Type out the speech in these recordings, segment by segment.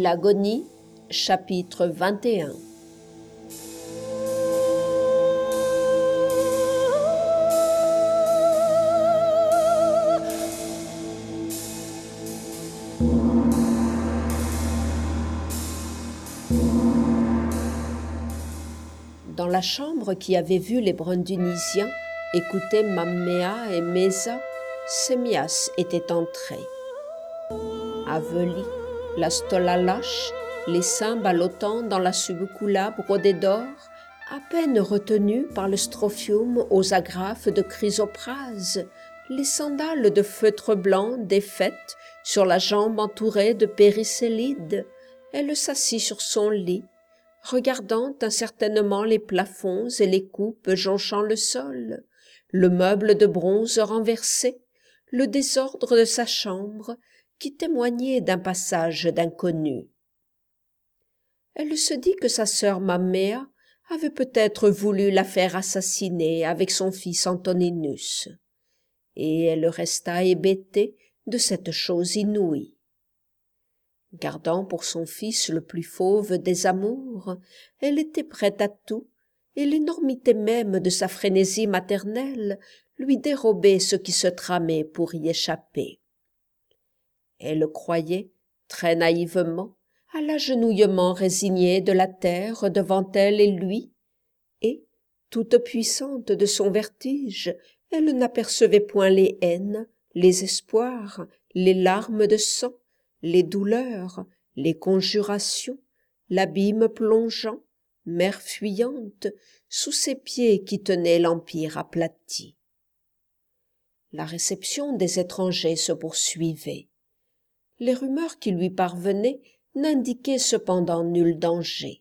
L'agonie, chapitre 21. Dans la chambre qui avait vu les Brundunisiens écouter Mammea et Mesa, Sémias était entré. Aveli, la stola lâche, les seins ballottant dans la subcula brodée d'or, à peine retenus par le strophium aux agrafes de chrysoprase, les sandales de feutre blanc défaites sur la jambe entourée de péricélide, elle s'assit sur son lit, regardant incertainement les plafonds et les coupes jonchant le sol, le meuble de bronze renversé, le désordre de sa chambre, qui témoignait d'un passage d'inconnu. Elle se dit que sa sœur Mammea avait peut-être voulu la faire assassiner avec son fils Antoninus, et elle resta hébétée de cette chose inouïe. Gardant pour son fils le plus fauve des amours, elle était prête à tout, et l'énormité même de sa frénésie maternelle lui dérobait ce qui se tramait pour y échapper. Elle croyait, très naïvement, à l'agenouillement résigné de la terre devant elle et lui, et, toute puissante de son vertige, elle n'apercevait point les haines, les espoirs, les larmes de sang, les douleurs, les conjurations, l'abîme plongeant, mer fuyante, sous ses pieds qui tenaient l'empire aplati. La réception des étrangers se poursuivait. Les rumeurs qui lui parvenaient n'indiquaient cependant nul danger.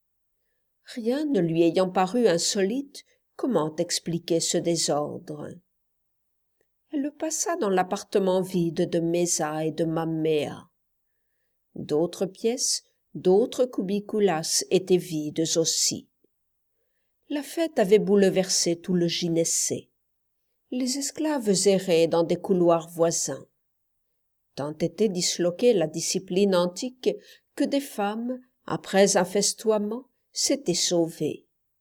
Rien ne lui ayant paru insolite, comment expliquer ce désordre? Elle passa dans l'appartement vide de Mesa et de Mammea. D'autres pièces, d'autres cubiculas étaient vides aussi. La fête avait bouleversé tout le gynécée. Les esclaves erraient dans des couloirs voisins. Tant était disloquée la discipline antique que des femmes, après un festoiement, s'étaient sauvées.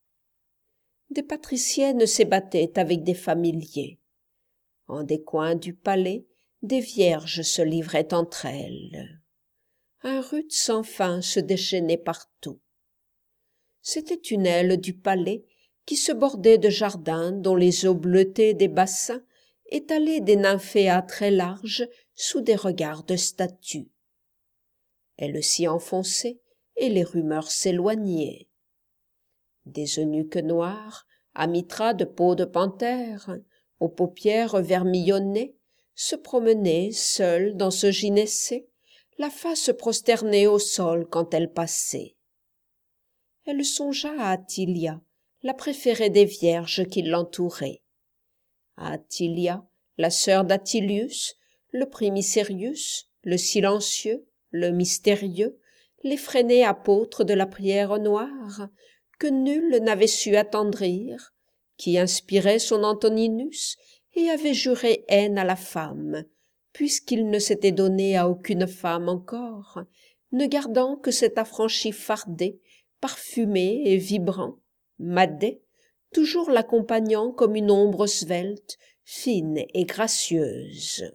Des patriciennes s'ébattaient avec des familiers. En des coins du palais, des vierges se livraient entre elles. Un rude sans fin se déchaînait partout. C'était une aile du palais qui se bordait de jardins dont les eaux bleutées des bassins étalaient des nymphéas très larges sous des regards de statues. Elle s'y enfonçait et les rumeurs s'éloignaient. Des eunuques noirs, à mitras de peau de panthère, aux paupières vermillonnées, se promenaient seuls dans ce gynécée, la face prosternée au sol quand elle passait. Elle songea à Attilia, la préférée des vierges qui l'entouraient. À Attilia, la sœur d'Attilius, le primicérius, le silencieux, le mystérieux, l'effréné apôtre de la prière noire, que nul n'avait su attendrir, qui inspirait son Antoninus et avait juré haine à la femme, puisqu'il ne s'était donné à aucune femme encore, ne gardant que cet affranchi fardé, parfumé et vibrant, madé, toujours l'accompagnant comme une ombre svelte, fine et gracieuse.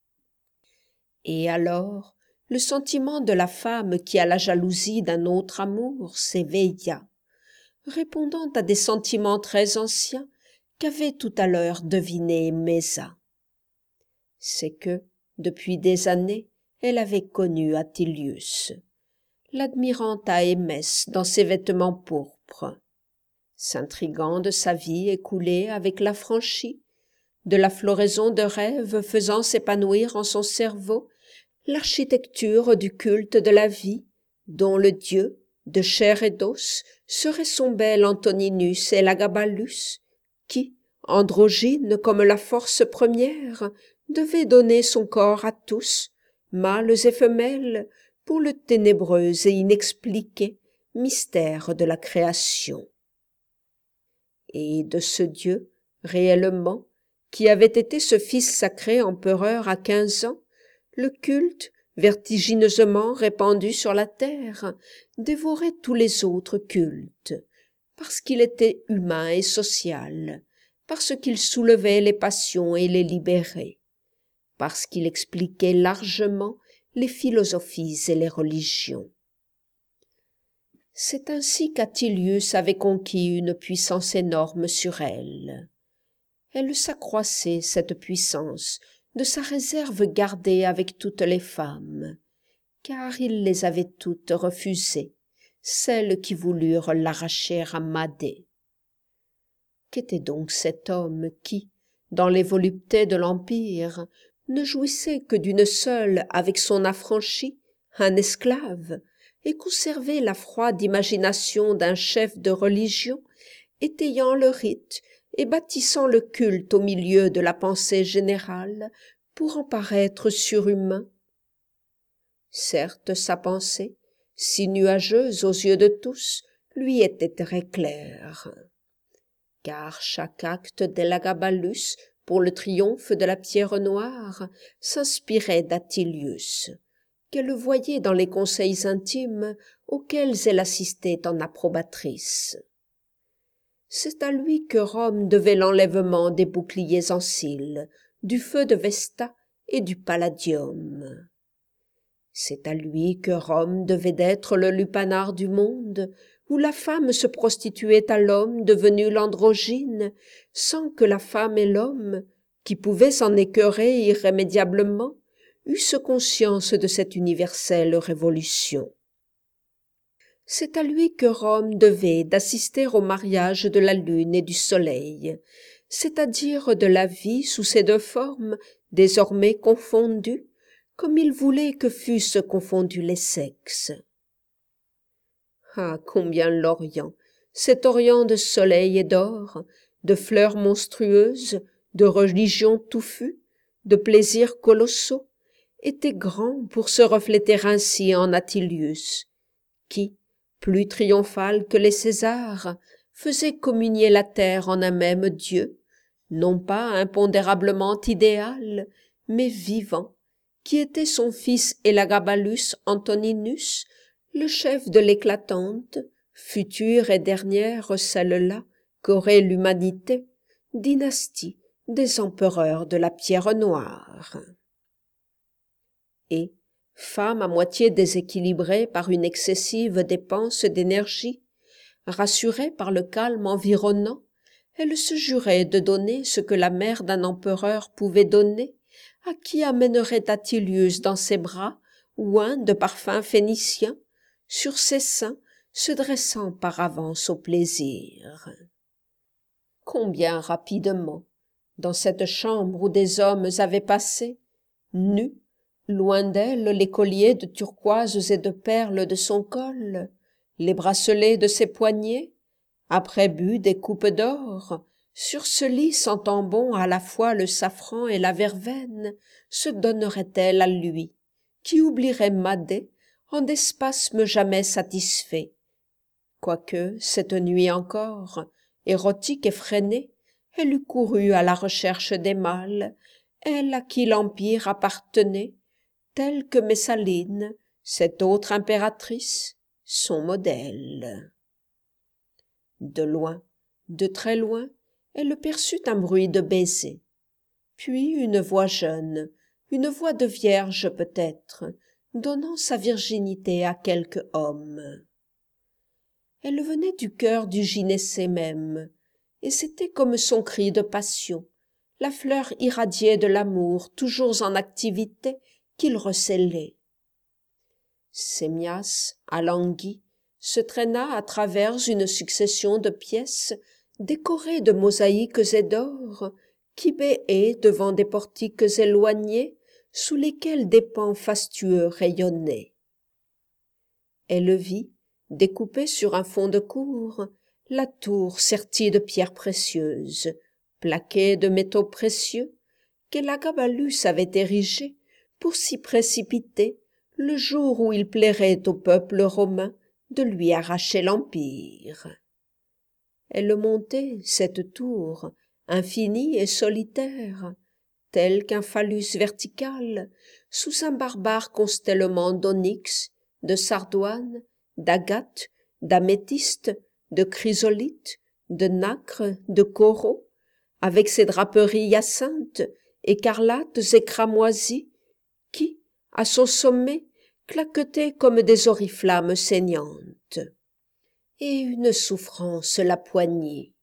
Et alors, le sentiment de la femme qui a la jalousie d'un autre amour s'éveilla, répondant à des sentiments très anciens qu'avait tout à l'heure devinés Mesa. C'est que, depuis des années, elle avait connu Attilius, l'admirant à Émès dans ses vêtements pourpres, s'intriguant de sa vie écoulée avec l'affranchi, de la floraison de rêves faisant s'épanouir en son cerveau l'architecture du culte de la vie, dont le dieu, de chair et d'os, serait son bel Antoninus Elagabalus, qui, androgyne comme la force première, devait donner son corps à tous, mâles et femelles, pour le ténébreux et inexpliqué mystère de la création. Et de ce Dieu, réellement, qui avait été ce fils sacré empereur à 15 ans, le culte, vertigineusement répandu sur la terre, dévorait tous les autres cultes, parce qu'il était humain et social, parce qu'il soulevait les passions et les libérait, parce qu'il expliquait largement les philosophies et les religions. C'est ainsi qu'Attilius avait conquis une puissance énorme sur elle. Elle s'accroissait, cette puissance, de sa réserve gardée avec toutes les femmes, car il les avait toutes refusées, celles qui voulurent l'arracher à Madé. Qu'était donc cet homme qui, dans les voluptés de l'Empire, ne jouissait que d'une seule avec son affranchi, un esclave, et conservait la froide imagination d'un chef de religion, étayant le rite et bâtissant le culte au milieu de la pensée générale pour en paraître surhumain. Certes, sa pensée, si nuageuse aux yeux de tous, lui était très claire. Car chaque acte d'Elagabalus pour le triomphe de la pierre noire s'inspirait d'Attilius, qu'elle voyait dans les conseils intimes auxquels elle assistait en approbatrice. C'est à lui que Rome devait l'enlèvement des boucliers en cils, du feu de Vesta et du Palladium. C'est à lui que Rome devait d'être le lupanar du monde, où la femme se prostituait à l'homme devenu l'androgyne, sans que la femme et l'homme, qui pouvaient s'en écœurer irrémédiablement, eussent conscience de cette universelle révolution. C'est à lui que Rome devait d'assister au mariage de la lune et du soleil, c'est-à-dire de la vie sous ses deux formes, désormais confondues, comme il voulait que fussent confondus les sexes. Ah, combien l'Orient, cet Orient de soleil et d'or, de fleurs monstrueuses, de religions touffues, de plaisirs colossaux, était grand pour se refléter ainsi en Attilius, qui, plus triomphal que les Césars, faisait communier la terre en un même Dieu, non pas impondérablement idéal, mais vivant, qui était son fils Elagabalus Antoninus, le chef de l'éclatante, future et dernière celle-là qu'aurait l'humanité, dynastie des empereurs de la pierre noire. Et, femme à moitié déséquilibrée par une excessive dépense d'énergie, rassurée par le calme environnant, elle se jurait de donner ce que la mère d'un empereur pouvait donner, à qui amènerait Attilius dans ses bras, oint de parfums phéniciens, sur ses seins, se dressant par avance au plaisir. Combien rapidement, dans cette chambre où des hommes avaient passé, nus, loin d'elle les colliers de turquoises et de perles de son col, les bracelets de ses poignets, après bu des coupes d'or, sur ce lit sentant bon à la fois le safran et la verveine, se donnerait-elle à lui, qui oublierait Madé en des spasmes jamais satisfaits. Quoique, cette nuit encore, érotique et freinée, elle eût couru à la recherche des mâles, elle à qui l'Empire appartenait, telle que Messaline, cette autre impératrice, son modèle. De loin, de très loin, elle perçut un bruit de baisers, puis une voix jeune, une voix de vierge peut-être, donnant sa virginité à quelque homme. Elle venait du cœur du gynécée même, et c'était comme son cri de passion, la fleur irradiée de l'amour toujours en activité qu'il recélait. Sémias, alangui, se traîna à travers une succession de pièces décorées de mosaïques et d'or, qui béaient devant des portiques éloignés sous lesquels des pans fastueux rayonnaient. Elle vit, découpée sur un fond de cour, la tour sertie de pierres précieuses, plaquée de métaux précieux, qu'Elagabalus avait érigée pour s'y précipiter le jour où il plairait au peuple romain de lui arracher l'empire. Elle montait, cette tour, infinie et solitaire, telle qu'un phallus vertical, sous un barbare constellement d'onyx, de sardoine, d'agate, d'améthyste, de chrysolite, de nacre, de coraux, avec ses draperies hyacinthes, écarlates et cramoisies, qui, à son sommet, claquetaient comme des oriflammes saignantes. Et une souffrance la poignit.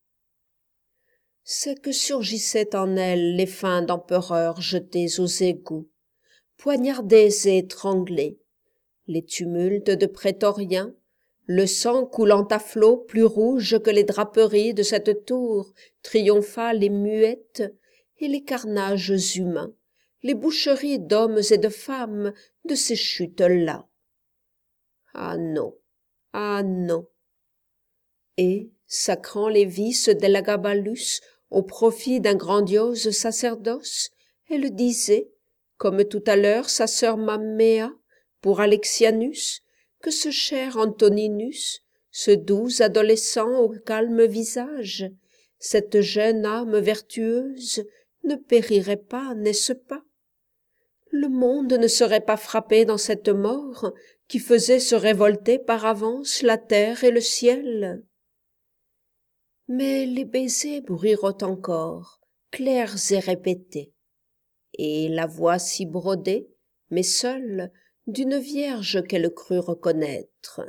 C'est que surgissaient en elle les fins d'empereurs jetés aux égouts, poignardés et étranglés, les tumultes de prétoriens, le sang coulant à flots plus rouge que les draperies de cette tour triomphale et muette, et les carnages humains, les boucheries d'hommes et de femmes de ces chutes-là. Ah non, ah non. Et, sacrant les vices d'Elagabalus au profit d'un grandiose sacerdoce, elle disait, comme tout à l'heure sa sœur Mamméa, pour Alexianus, que ce cher Antoninus, ce doux adolescent au calme visage, cette jeune âme vertueuse, ne périrait pas, n'est-ce pas? Le monde ne serait pas frappé dans cette mort qui faisait se révolter par avance la terre et le ciel. Mais les baisers bruiront encore, clairs et répétés, et la voix si brodée, mais seule, d'une vierge qu'elle crut reconnaître.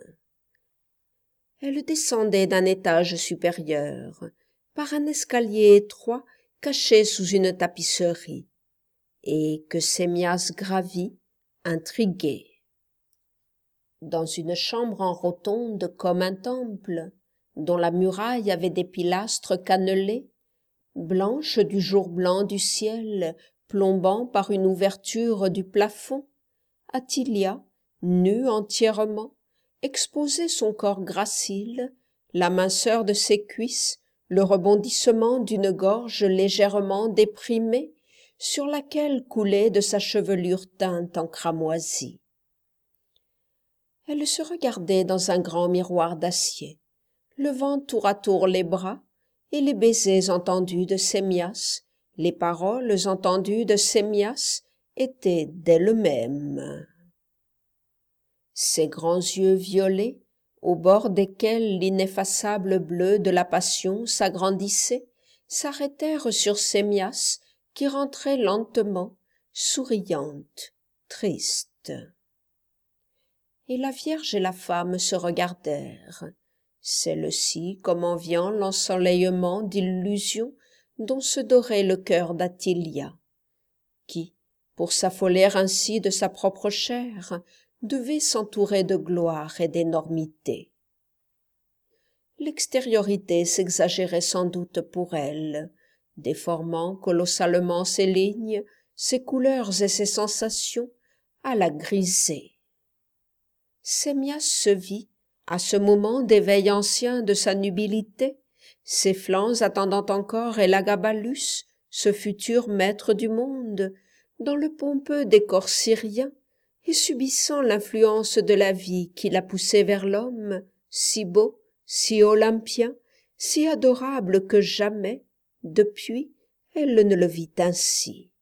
Elle descendait d'un étage supérieur, par un escalier étroit caché sous une tapisserie, et que Sémias gravit, intrigué. Dans une chambre en rotonde comme un temple, dont la muraille avait des pilastres cannelés, blanche du jour blanc du ciel, plombant par une ouverture du plafond, Attilia, nue entièrement, exposait son corps gracile, la minceur de ses cuisses, le rebondissement d'une gorge légèrement déprimée, sur laquelle coulait de sa chevelure teinte en cramoisi. Elle se regardait dans un grand miroir d'acier, levant tour à tour les bras, et les baisers entendus de Sémias, les paroles entendues de Sémias étaient d'elle-même. Ses grands yeux violets, au bord desquels l'ineffaçable bleu de la passion s'agrandissait, s'arrêtèrent sur Sémias, qui rentrait lentement, souriante, triste. Et la Vierge et la femme se regardèrent, celle-ci comme enviant l'ensoleillement d'illusions dont se dorait le cœur d'Attilia, qui, pour s'affoler ainsi de sa propre chair, devait s'entourer de gloire et d'énormité. L'extériorité s'exagérait sans doute pour elle, déformant colossalement ses lignes, ses couleurs et ses sensations, à la griser. Sémias se vit, à ce moment d'éveil ancien de sa nubilité, ses flancs attendant encore Elagabalus, ce futur maître du monde, dans le pompeux décor syrien, et subissant l'influence de la vie qui la poussait vers l'homme, si beau, si olympien, si adorable que jamais, depuis, elle ne le vit ainsi.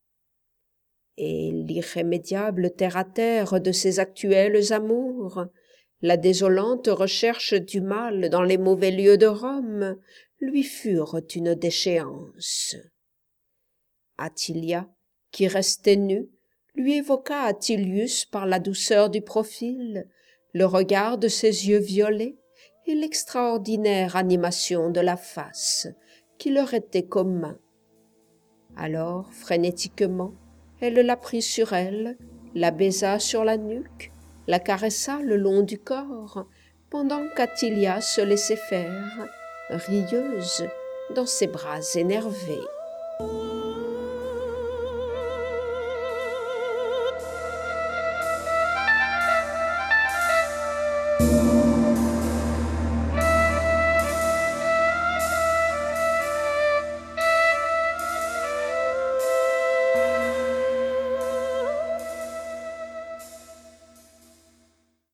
Et l'irrémédiable terre-à-terre de ses actuels amours, la désolante recherche du mal dans les mauvais lieux de Rome, lui furent une déchéance. Attilia, qui restait nue, lui évoqua Attilius par la douceur du profil, le regard de ses yeux violets et l'extraordinaire animation de la face, qui leur était commun. Alors, frénétiquement, elle la prit sur elle, la baisa sur la nuque, la caressa le long du corps, pendant qu'Attilia se laissait faire, rieuse, dans ses bras énervés.